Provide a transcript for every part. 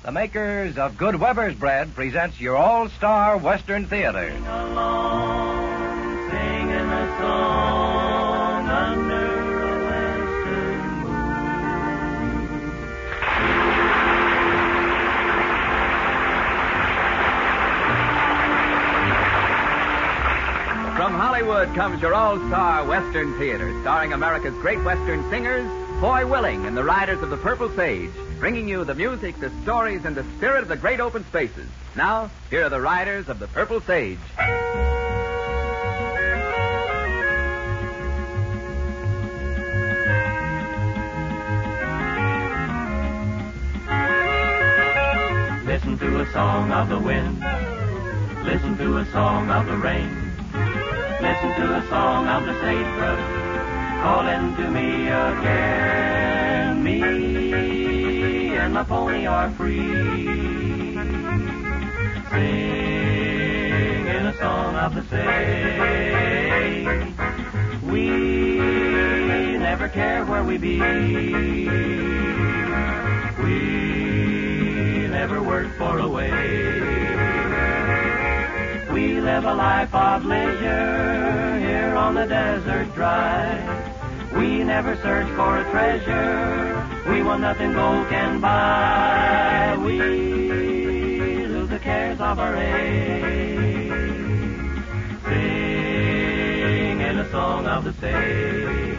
The makers of Good Weber's Bread presents your all-star Western Theater. Sing along, singing a song under a western moon. From Hollywood comes your all-star Western Theater, starring America's great Western singers, Foy Willing and the Riders of the Purple Sage, bringing you the music, the stories, and the spirit of the great open spaces. Now, here are the Riders of the Purple Sage. Listen to a song of the wind. Listen to a song of the rain. Listen to a song of the sagebrush calling to me again. Me and my pony are free, singing a song of the sage. We never care where we be. We never work for a wage. We live a life of leisure here on the desert dry. We never search for a treasure we want nothing gold can buy. We lose the cares of our age, singing a song of the sage.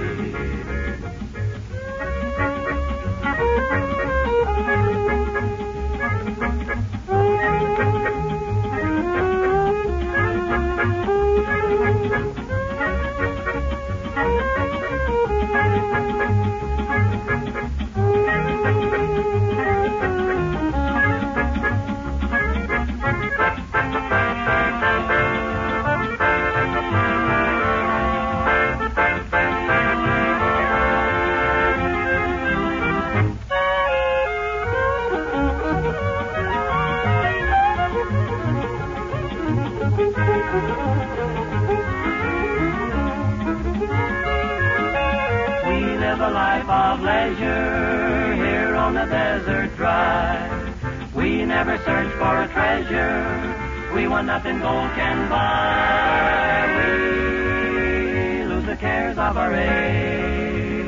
A life of leisure here on the desert dry. We never search for a treasure we want nothing gold can buy. We lose the cares of our age,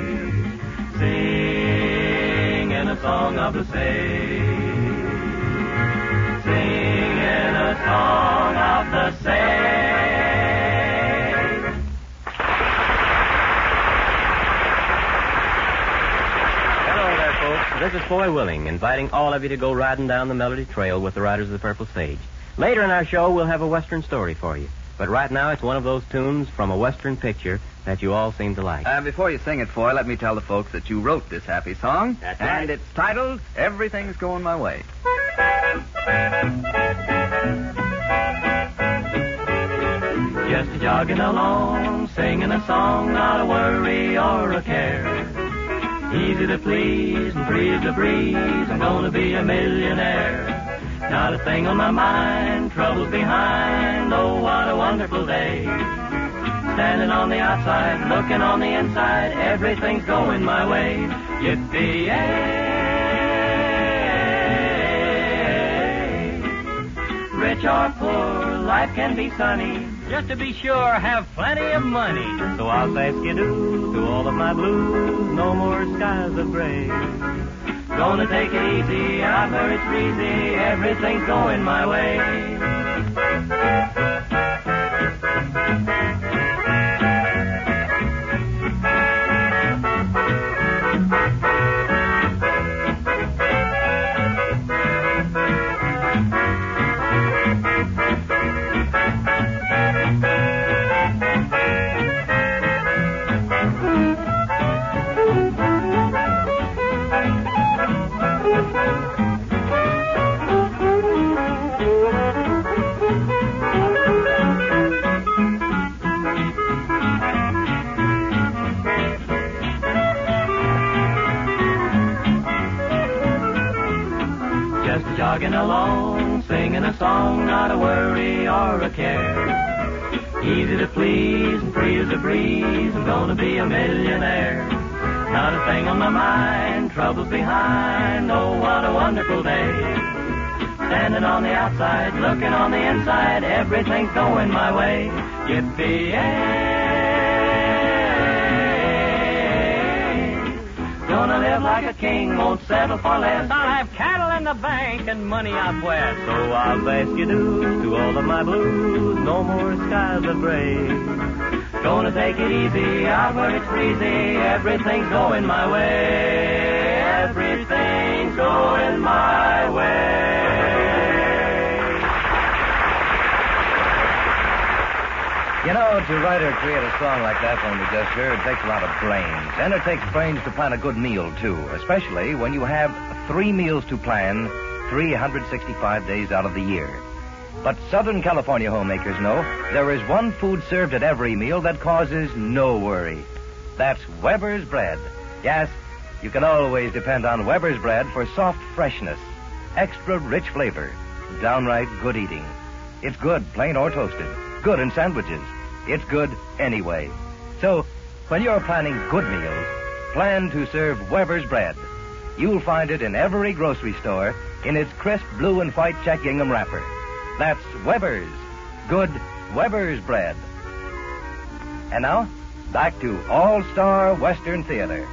singing a song of the sage, singing a song of the sage. This is Foy Willing, inviting all of you to go riding down the Melody Trail with the Riders of the Purple Sage. Later in our show, we'll have a Western story for you. But right now, it's one of those tunes from a Western picture that you all seem to like. Before you sing it, Foy, let me tell the folks that you wrote this happy song. That's right. And it's titled, Everything's Going My Way. Just jogging along, singing a song, not a worry or a care. Easy to please and free as a breeze, I'm gonna be a millionaire. Not a thing on my mind, troubles behind, oh, what a wonderful day. Standing on the outside, looking on the inside, everything's going my way. Yippee-yay! Rich or poor, life can be sunny. Just to be sure, have plenty of money. So I'll say skidoo to all of my blues, no more skies of gray. Gonna take it easy, I've heard it's breezy, everything's going my way. Jogging along, singing a song, not a worry or a care. Easy to please and free as a breeze, I'm gonna be a millionaire. Not a thing on my mind, troubles behind. Oh, what a wonderful day. Standing on the outside, looking on the inside, everything's going my way. Yippee-yay. Gonna live like a king, won't settle for less. I'll have cattle in the bank and money out west. So I'll ask you to all of my blues, no more skies of gray. Gonna take it easy, out where it's breezy, everything's going my way. Everything's going my way. You know, to write or create a song like that one we just heard takes a lot of brains. And it takes brains to plan a good meal, too, especially when you have 3 meals to plan 365 days out of the year. But Southern California homemakers know there is one food served at every meal that causes no worry. That's Weber's bread. Yes, you can always depend on Weber's bread for soft freshness, extra rich flavor, downright good eating. It's good, plain or toasted. Good in sandwiches. It's good anyway. So, when you're planning good meals, plan to serve Weber's bread. You'll find it in every grocery store in its crisp blue and white check gingham wrapper. That's Weber's. Good Weber's bread. And now, back to All-Star Western Theater.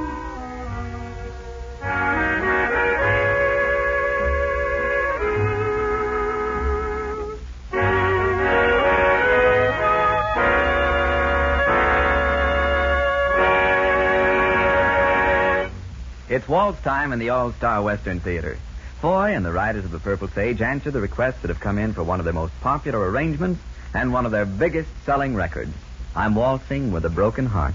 It's waltz time in the All-Star Western Theater. Foy and the Riders of the Purple Sage answer the requests that have come in for one of their most popular arrangements and one of their biggest selling records. I'm Waltzing with a Broken Heart.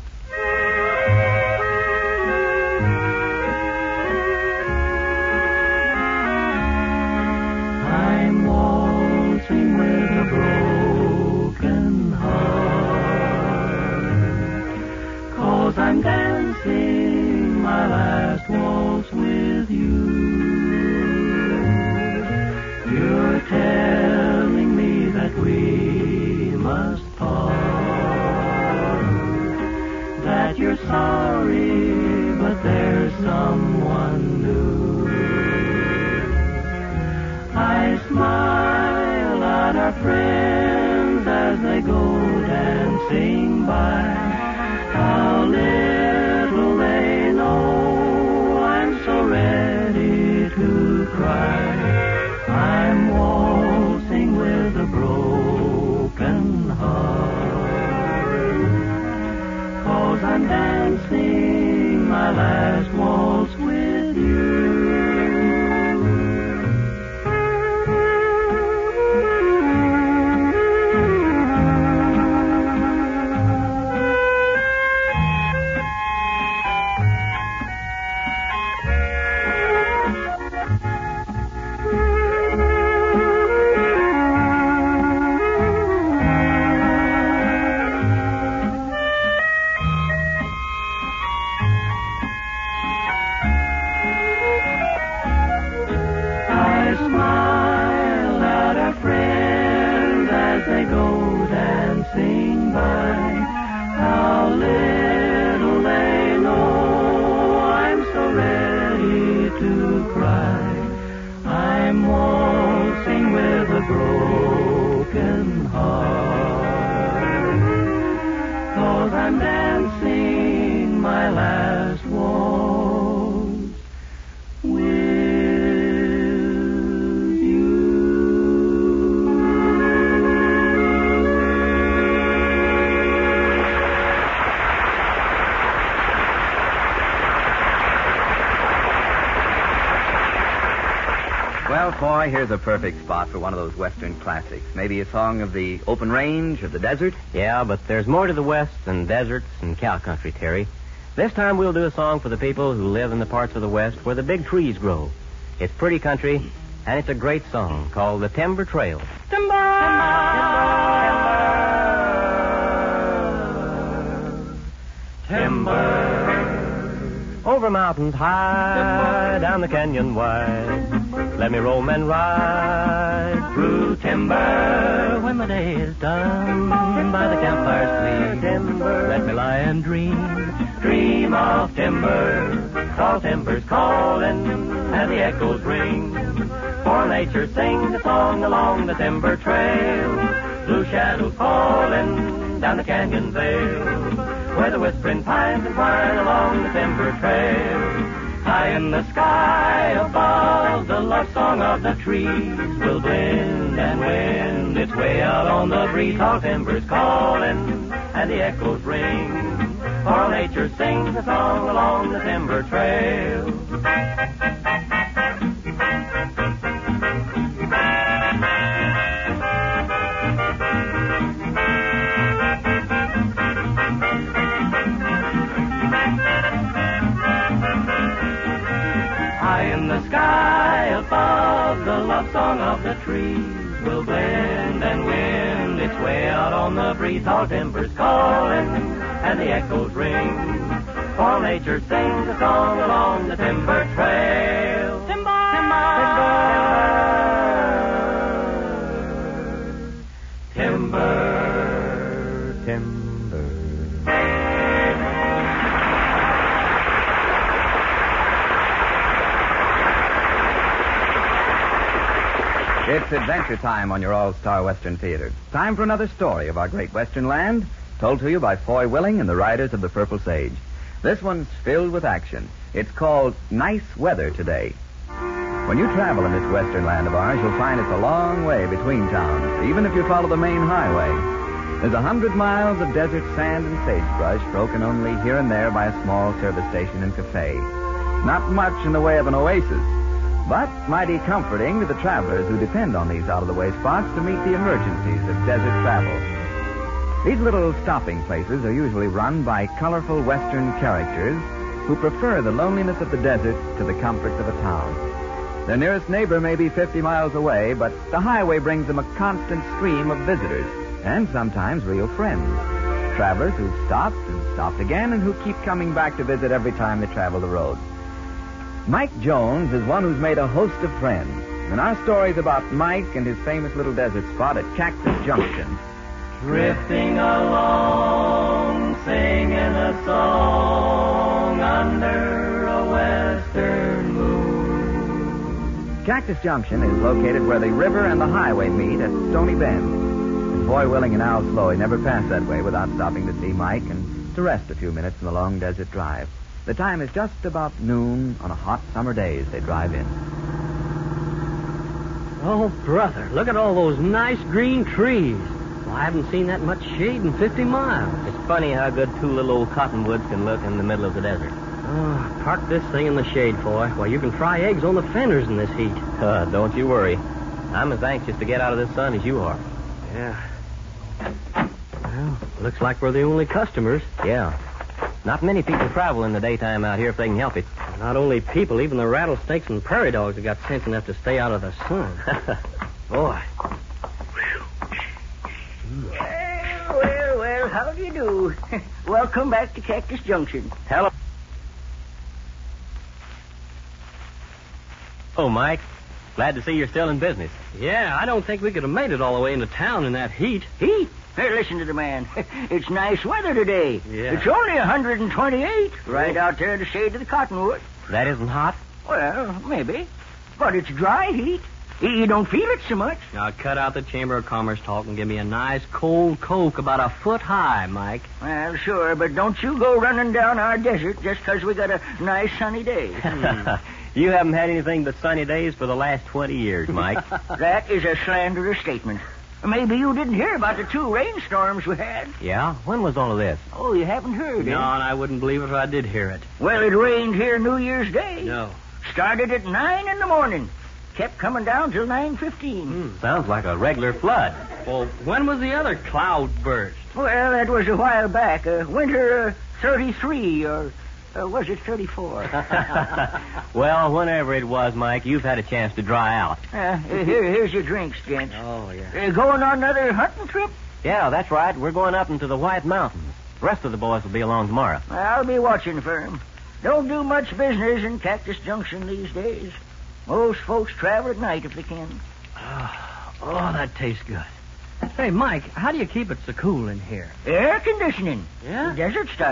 I'm waltzing with a broken heart, 'cause I'm dancing my last waltz with you. You're telling me that we must part, that you're sorry, but there's someone new. I smile at our friends as they go dancing by. How little they know I'm so ready to cry. I'm waltzing with a broken heart, 'cause I'm dancing my last waltz with you. Broken heart, 'cause I'm dancing my last waltz with you. Well, Foy, here's a perfect spot for one of those Western classics. Maybe a song of the open range or the desert? Yeah, but there's more to the West than deserts and cow country, Terry. This time we'll do a song for the people who live in the parts of the West where the big trees grow. It's pretty country, and it's a great song called The Timber Trail. Timber! Timber! Over mountains high, down the canyon wide, let me roam and ride through timber. When my day is done, by the campfire's gleam, timber, let me lie and dream stream of timber. Tall timbers calling, and the echoes ring. For nature sings a song along the timber trail. Blue shadows falling down the canyon vale, where the whispering pines entwine along the timber trail. High in the sky above, the love song of the trees will blend and wind its way out on the breeze. Tall timbers calling, and the echoes ring. For nature sings a song along the timber trail. High in the sky above, the love song of the trees will blend and wind its way out on the breeze. Tall timbers calling, and the echoes ring. For nature sings a song along the timber trail. Timber! Timber! Timber! Timber! It's adventure time on your All-Star Western Theater. Time for another story of our great Western land, told to you by Foy Willing and the Riders of the Purple Sage. This one's filled with action. It's called Nice Weather Today. When you travel in this Western land of ours, you'll find it's a long way between towns, even if you follow the main highway. There's 100 miles of desert sand and sagebrush, broken only here and there by a small service station and cafe. Not much in the way of an oasis, but mighty comforting to the travelers who depend on these out-of-the-way spots to meet the emergencies of desert travel. These little stopping places are usually run by colorful Western characters who prefer the loneliness of the desert to the comforts of a town. Their nearest neighbor may be 50 miles away, but the highway brings them a constant stream of visitors, and sometimes real friends. Travelers who've stopped and stopped again and who keep coming back to visit every time they travel the road. Mike Jones is one who's made a host of friends, and our story's about Mike and his famous little desert spot at Cactus Junction. Drifting along, singing a song under a western moon. Cactus Junction is located where the river and the highway meet at Stony Bend. And Foy Willing and Al Sloy never pass that way without stopping to see Mike and to rest a few minutes in the long desert drive. The time is just about noon on a hot summer day as they drive in. Oh, brother, look at all those nice green trees. Well, I haven't seen that much shade in 50 miles. It's funny how good two little old cottonwoods can look in the middle of the desert. Oh, park this thing in the shade, boy. Well, you can fry eggs on the fenders in this heat. Don't you worry. I'm as anxious to get out of this sun as you are. Yeah. Well, looks like we're the only customers. Yeah. Not many people travel in the daytime out here if they can help it. Not only people, even the rattlesnakes and prairie dogs have got sense enough to stay out of the sun. Boy. Well, how do you do? Welcome back to Cactus Junction. Hello. Oh, Mike. Glad to see you're still in business. Yeah, I don't think we could have made it all the way into town in that heat. Heat? Hey, listen to the man. It's nice weather today. Yeah. It's only 128 right out there in the shade of the cottonwood. That isn't hot? Well, maybe. But it's dry heat. You don't feel it so much. Now, cut out the Chamber of Commerce talk and give me a nice cold Coke about a foot high, Mike. Well, sure, but don't you go running down our desert just because we got a nice sunny day. You haven't had anything but sunny days for the last 20 years, Mike. That is a slanderous statement. Maybe you didn't hear about the 2 rainstorms we had. Yeah? When was all of this? Oh, you haven't heard, No, and I wouldn't believe it if I did hear it. Well, it rained here New Year's Day. No. Started at 9 in the morning. Kept coming down till 9:15. Sounds like a regular flood. Well, when was the other cloud burst? Well, that was a while back. Winter 33, or was it 34? Well, whenever it was, Mike, you've had a chance to dry out. Here's your drinks, gents. Oh, yeah. Going on another hunting trip? Yeah, that's right. We're going up into the White Mountains. The rest of the boys will be along tomorrow. I'll be watching for 'em. Don't do much business in Cactus Junction these days. Most folks travel at night if they can. Oh, that tastes good. Hey, Mike, how do you keep it so cool in here? Air conditioning. Yeah? Desert style.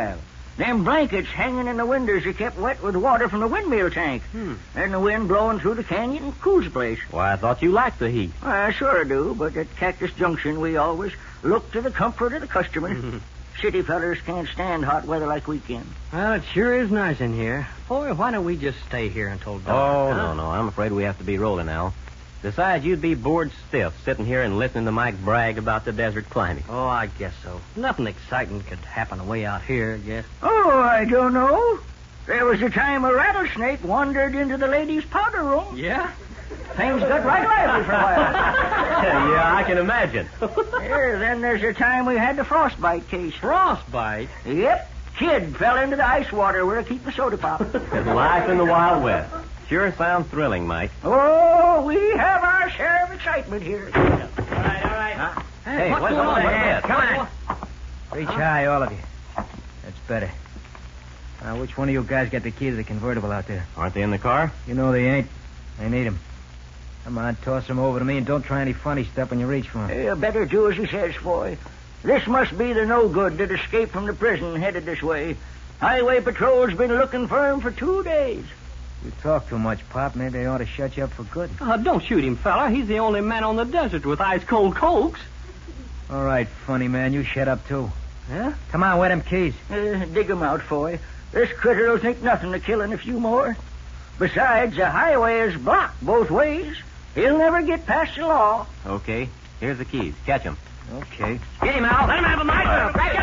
Them blankets hanging in the windows are kept wet with water from the windmill tank. And the wind blowing through the canyon and cools the place. Why, I thought you liked the heat. I sure do, but at Cactus Junction we always look to the comfort of the customer. City fellers can't stand hot weather like we can. Well, it sure is nice in here. Boy, why don't we just stay here until Oh, dark? huh? no. I'm afraid we have to be rolling, Al. Besides, you'd be bored stiff sitting here and listening to Mike brag about the desert climate. Oh, I guess so. Nothing exciting could happen away out here, I guess. Oh, I don't know. There was a time a rattlesnake wandered into the ladies' powder room. Yeah? Things got right lively for a while. Yeah, I can imagine. Here, then there's a time we had the frostbite case. Frostbite? Yep. Kid fell into the ice water where I keep the soda pop. Life in the Wild West. Sure sounds thrilling, Mike. Oh, we have our share of excitement here. All right. Hey, what's what's going over on? there? Come on. Reach high, all of you. That's better. Now, which one of you guys got the key to the convertible out there? Aren't they in the car? You know they ain't. I need 'em. Come on, toss 'em over to me, and don't try any funny stuff when you reach for 'em. You better do as he says, boy. This must be the no-good that escaped from the prison headed this way. Highway Patrol's been looking for him for 2 days. You talk too much, Pop. Maybe they ought to shut you up for good. Don't shoot him, fella. He's the only man on the desert with ice-cold cokes. All right, funny man, you shut up, too. Yeah? Come on, wet them keys. Dig 'em out, boy. This critter'll think nothing of killing a few more. Besides, the highway is blocked both ways. He'll never get past the law. Okay. Here's the keys. Catch 'em. Okay. Get him out. Let him have a knife.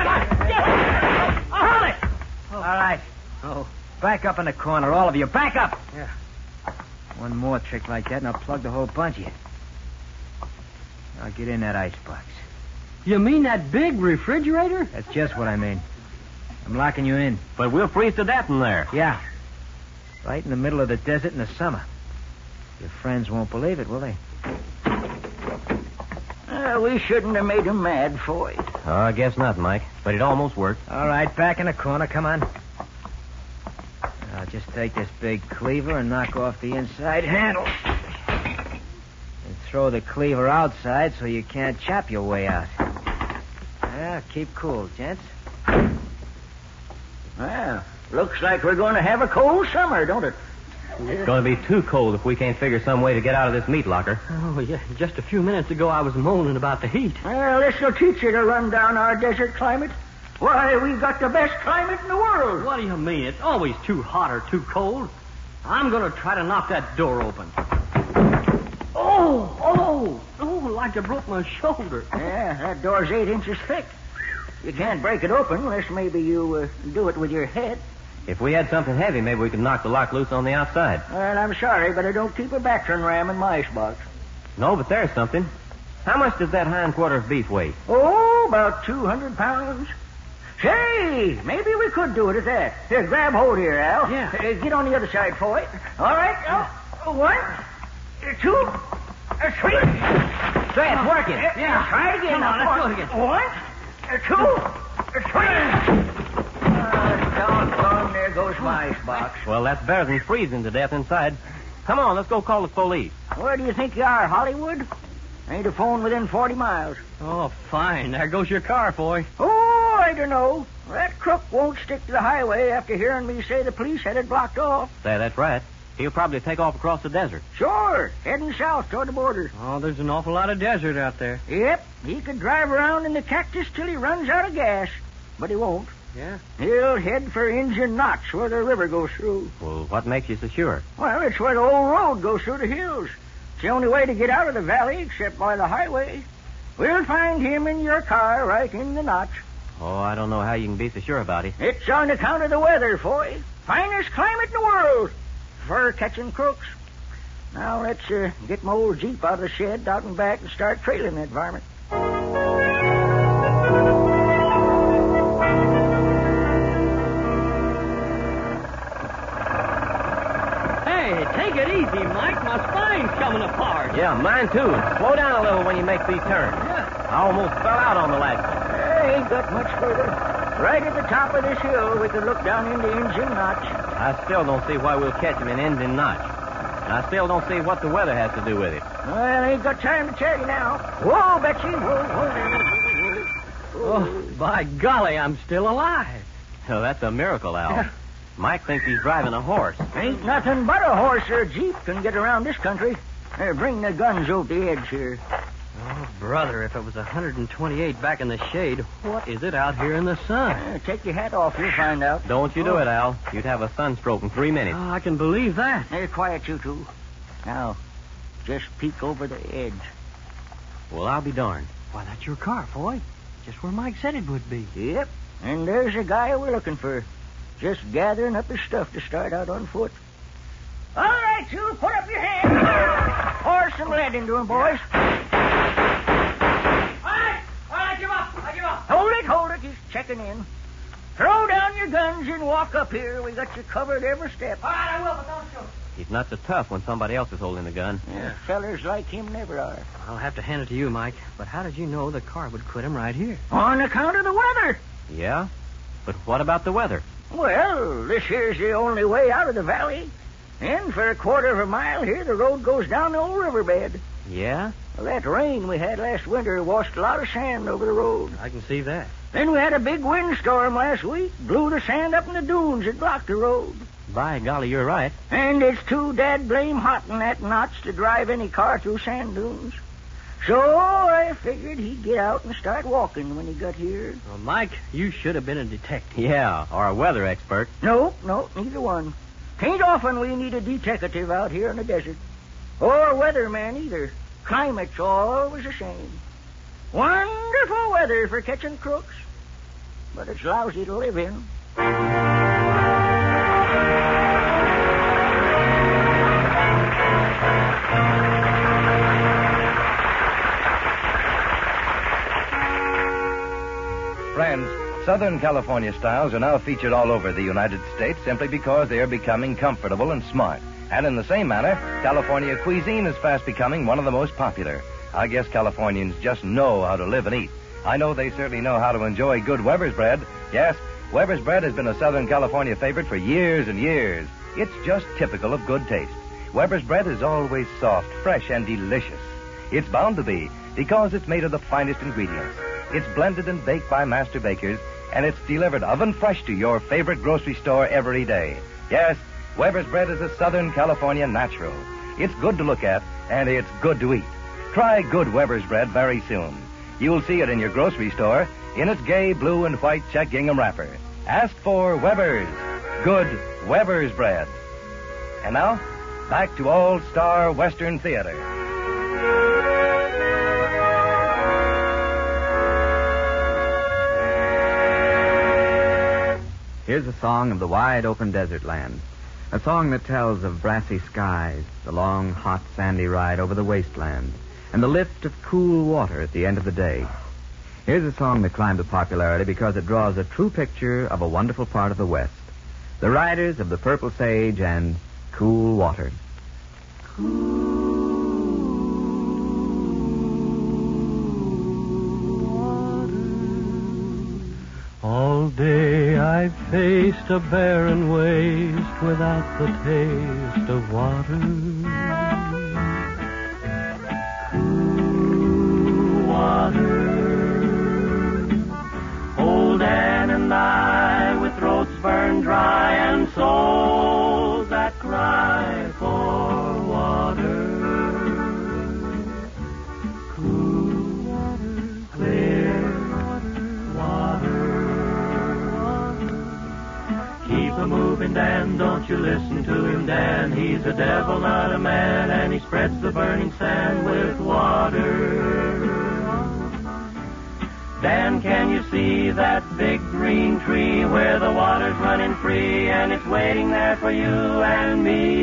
Hold it. All right. Oh, back up in the corner, all of you. Back up. Yeah. One more trick like that, and I'll plug the whole bunch of you. Now get in that icebox. You mean that big refrigerator? That's just what I mean. I'm locking you in. But we'll freeze to death in there. Yeah. Right in the middle of the desert in the summer. Your friends won't believe it, will they? We shouldn't have made him mad, boy. Oh, I guess not, Mike. But it almost worked. All right, back in the corner. Come on. Now, just take this big cleaver and knock off the inside handle. And throw the cleaver outside so you can't chop your way out. Yeah, keep cool, gents. Well, looks like we're going to have a cold summer, don't it? It's going to be too cold if we can't figure some way to get out of this meat locker. Oh, yeah. Just a few minutes ago, I was moaning about the heat. Well, this'll teach you to run down our desert climate. Why, we've got the best climate in the world. What do you mean? It's always too hot or too cold. I'm going to try to knock that door open. Oh, like I broke my shoulder. Yeah, that door's 8 inches thick. You can't break it open unless maybe you do it with your head. If we had something heavy, maybe we could knock the lock loose on the outside. Well, I'm sorry, but I don't keep a battering ram in my icebox. No, but there's something. How much does that hindquarter of beef weigh? Oh, about 200 pounds. Say, maybe we could do it at that. Here, grab hold here, Al. Yeah. Get on the other side for it. All right. 1, 2, 3. Say, it's working. Yeah. Try it again. Come on, let's do it again. 1, 2, 3. Doggone, there goes my icebox. Well, that's better than freezing to death inside. Come on, let's go call the police. Where do you think you are, Hollywood? Ain't a phone within 40 miles. Oh, fine. There goes your car, boy. Oh, I don't know. That crook won't stick to the highway after hearing me say the police had it blocked off. Say, that's right. He'll probably take off across the desert. Sure, heading south toward the border. Oh, there's an awful lot of desert out there. Yep, he could drive around in the cactus till he runs out of gas. But he won't. Yeah? He'll head for Indian Notch, where the river goes through. Well, what makes you so sure? Well, it's where the old road goes through the hills. It's the only way to get out of the valley except by the highway. We'll find him in your car right in the Notch. Oh, I don't know how you can be so sure about it. It's on account of the weather, boy. Finest climate in the world for catching crooks. Now, let's get my old Jeep out of the shed out and back and start trailing that varmint. Hey, take it easy, Mike. My spine's coming apart. Yeah, mine too. Slow down a little when you make these turns. Yeah. I almost fell out on the last one. Ain't got much further. Right at the top of this hill, we could look down into Indian Notch. I still don't see why we'll catch him in Indian Notch. And I still don't see what the weather has to do with it. Well, ain't got time to tell you now. Whoa, Betsy. Whoa. Oh, by golly, I'm still alive. Oh, that's a miracle, Al. Mike thinks he's driving a horse. Ain't nothing but a horse or a jeep can get around this country. Here, bring the guns over the edge here. Oh, brother, if it was 128 back in the shade, what is it out here in the sun? Take your hat off. You'll find out. Don't you do it, Al. You'd have a sunstroke in 3 minutes. Oh, I can believe that. Hey, quiet, you two. Now, just peek over the edge. Well, I'll be darned. Why, that's your car, Foy. Just where Mike said it would be. Yep. And there's the guy we're looking for. Just gathering up his stuff to start out on foot. All right, you, put up your hands. Pour some lead into him, boys. All right, give up. Hold it. He's checking in. Throw down your guns and walk up here. We got you covered every step. All right, I will, but don't shoot. He's not so tough when somebody else is holding the gun. Yeah, fellers like him never are. I'll have to hand it to you, Mike. But how did you know the car would quit him right here? On account of the weather. Yeah? But what about the weather? Well, this here's the only way out of the valley. And for a quarter of a mile here, the road goes down the old riverbed. Yeah? Well, that rain we had last winter washed a lot of sand over the road. I can see that. Then we had a big windstorm last week. Blew the sand up in the dunes that blocked the road. By golly, you're right. And it's too dad-blame hot in that notch to drive any car through sand dunes. So I figured he'd get out and start walking when he got here. Well, Mike, you should have been a detective. Yeah, or a weather expert. No, neither one. Tain't often we need a detective out here in the desert. Or a weatherman either. Climate's always the same. Wonderful weather for catching crooks. But it's lousy to live in. Friends, Southern California styles are now featured all over the United States simply because they are becoming comfortable and smart. And in the same manner, California cuisine is fast becoming one of the most popular. I guess Californians just know how to live and eat. I know they certainly know how to enjoy good Weber's bread. Yes, Weber's bread has been a Southern California favorite for years and years. It's just typical of good taste. Weber's bread is always soft, fresh, and delicious. It's bound to be because it's made of the finest ingredients. It's blended and baked by master bakers, and it's delivered oven fresh to your favorite grocery store every day. Yes, Weber's bread is a Southern California natural. It's good to look at, and it's good to eat. Try good Weber's bread very soon. You'll see it in your grocery store in its gay blue and white check gingham wrapper. Ask for Weber's. Good Weber's bread. And now, back to All-Star Western Theater. Here's a song of the wide open desert land. A song that tells of brassy skies, the long, hot, sandy ride over the wasteland, and the lift of cool water at the end of the day. Here's a song that climbed to popularity because it draws a true picture of a wonderful part of the West. The Riders of the Purple Sage and Cool Water. All day I've faced a barren waste without the taste of water. Cool water. Old Ann and I, with throats burned dry and souls that cry for water. Cool water, clear water. Keep a moving, Dan, don't you listen to him, Dan. He's a devil, not a man, and he spreads the burning sand with water. Dan, can you see that big green tree where the water's running free and it's waiting there for you and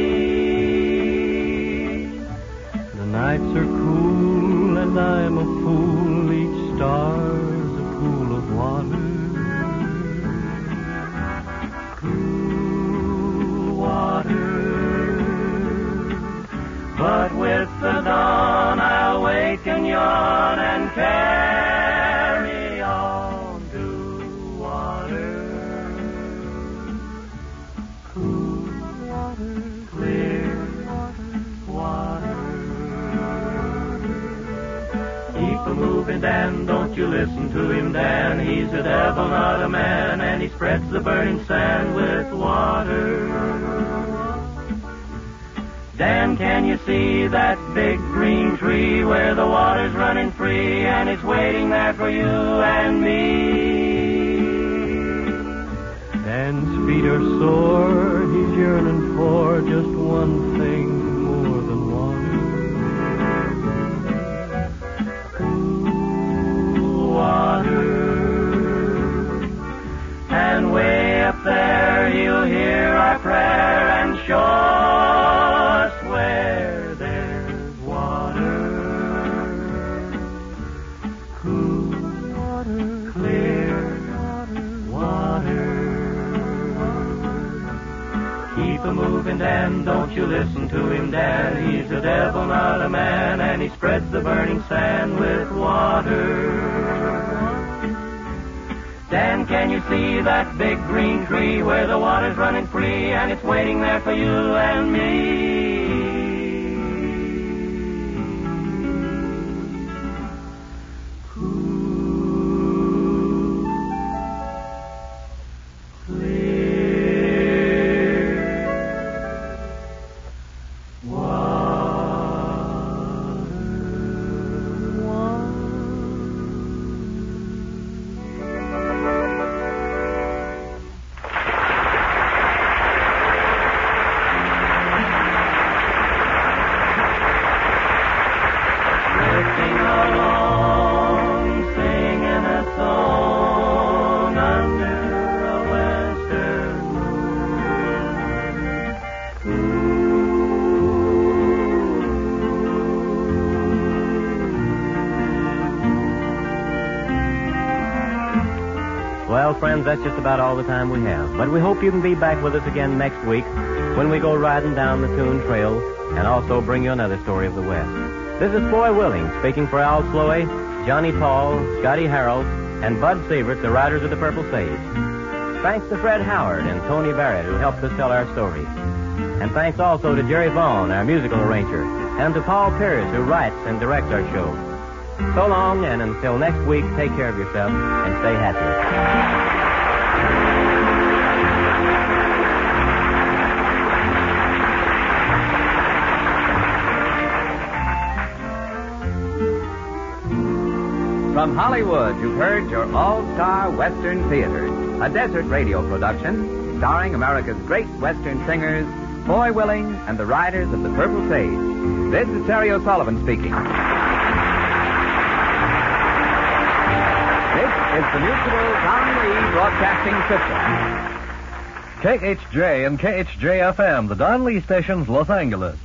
me? The nights are cool and I'm a fool, each star's a pool of water. Cool water. But with the dawn I'll wake and yawn and carry on to water. Cool water, clear water. Keep a moving, Dan, don't don't you listen to him, Dan. He's a devil, not a man, and he spreads the burning sand with water. Dan, can you see that big green tree where the water's running free, and it's waiting there for you and me? Dan's feet are sore, he's yearning for just one thing more than water. And way up there he'll hear our prayer and show us where there's water. Cool water, clear water. Keep a-moving, Dan, don't you listen to him, Dan. He's a devil, not a man, and he spreads the burning sand with water. Dan, can you see that big green tree where the water's running free, and it's waiting there for you and me? Well, friends, that's just about all the time we have. But we hope you can be back with us again next week when we go riding down the Coon Trail and also bring you another story of the West. This is Foy Willing speaking for Al Sloey, Johnny Paul, Scotty Harold, and Bud Sievert, the riders of the Purple Sage. Thanks to Fred Howard and Tony Barrett, who helped us tell our stories. And thanks also to Jerry Vaughn, our musical arranger, and to Paul Pierce, who writes and directs our show. So long, and until next week, take care of yourself and stay happy. From Hollywood, you've heard your all-star Western Theater, a desert radio production starring America's great Western singers, Foy Willing and the Riders of the Purple Sage. This is Terry O'Sullivan speaking. This is the Mutual Don Lee Broadcasting System. KHJ and KHJ-FM, the Don Lee stations, Los Angeles.